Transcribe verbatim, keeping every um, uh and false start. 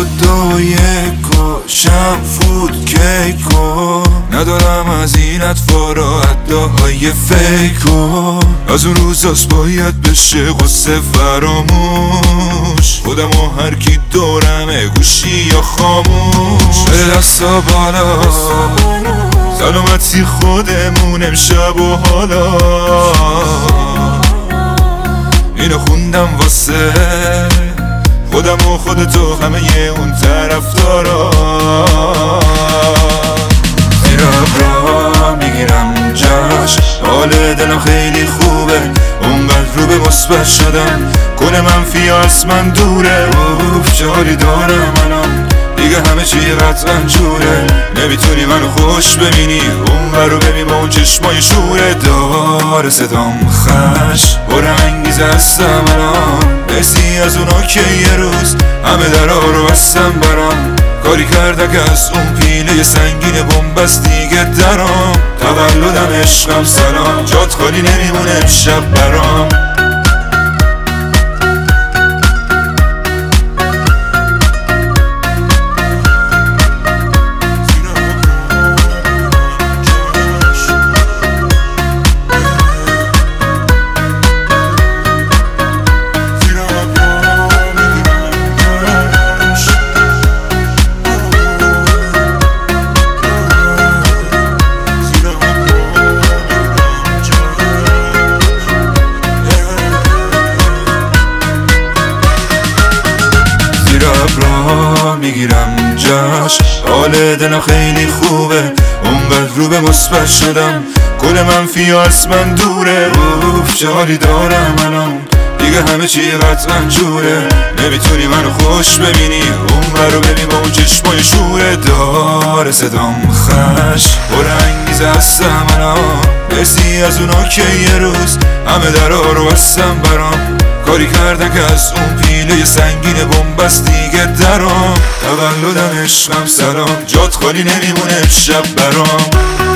جدای کاشم فود کیکو ندارم از این اطفارا ادعای فیکو از اون روزاست باید بشه غصه فراموش خودم و هر کی دورمه گوشی یا خاموش به دستا بالا سلامتی خودمون امشب و حالا اینو خوندم واسه خودم و خودتو همه ی اون طرفدارا زیر ابرا میگیرم جاش حال دلم خیلی خوبه اونقدر رو به مثبت شدم کل منفی از من دوره اوف چه حالی دارم الان دیگه همه چی قطعا جوره نمیتونی منو خوش ببینی اون رو ببین با اون چشمای شوره داره صدام خش برم انگیزه هستم الان بسی از اونا که یه روز همه درها رو بستم برام کاری کرده که از اون پیله سنگین بومبست دیگه درام تولدم عشقم سلام جات خالی نمیمونه امشب برام ابرا میگیرم جاش حال دلم خیلی خوبه اونقدر رو به مثبت شدم کل منفی از من دوره اوف چه حالی دارم الان دیگه همه چی قطعا جوره نمیتونی منو خوش ببینی اون رو ببین با اون چشمای شوره داره صدام خش پر انگیزه هستم الان بسی از اونا که یه روز همه درها رو بستم برام کاری کردن که از اون پیله سنگین بومبست دیگه درام تولدم عشقم سلام جات خالی نمیمونه امشب برام